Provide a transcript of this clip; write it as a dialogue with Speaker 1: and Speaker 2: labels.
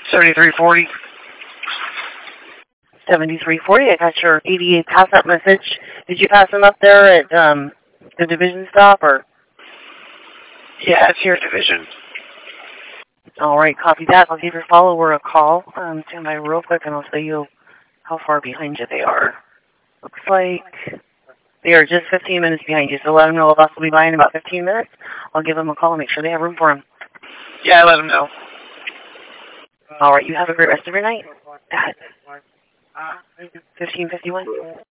Speaker 1: 7340.
Speaker 2: 7340. I got your 88 pass-up message. Did you pass them up there at the division stop, or?
Speaker 1: Yeah, it's your division.
Speaker 2: All right, copy that. I'll give your follower a call. Stand by real quick, and I'll tell you how far behind you they are. Looks like they are just 15 minutes behind you, so let them know a bus will be by in about 15 minutes. I'll give them a call and make sure they have room for them.
Speaker 1: Yeah, let them know.
Speaker 2: All right, you have a great rest of your night. 15:51.